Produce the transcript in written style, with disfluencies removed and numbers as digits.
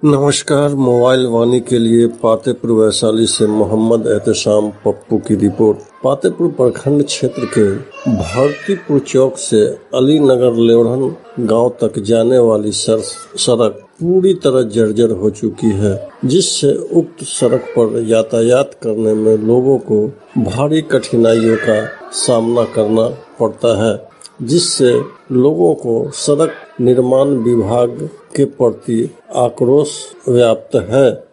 नमस्कार। मोबाइल वाणी के लिए पातेपुर वैशाली से मोहम्मद एहतेशाम पप्पू की रिपोर्ट। पातेपुर प्रखंड क्षेत्र के भरतीपुर चौक से अलीनगर लेवढ़न गांव तक जाने वाली सड़क पूरी तरह जर्जर हो चुकी है, जिससे उक्त सड़क पर यातायात करने में लोगों को भारी कठिनाइयों का सामना करना पड़ता है, जिससे लोगों को सड़क निर्माण विभाग के प्रति आक्रोश व्याप्त है।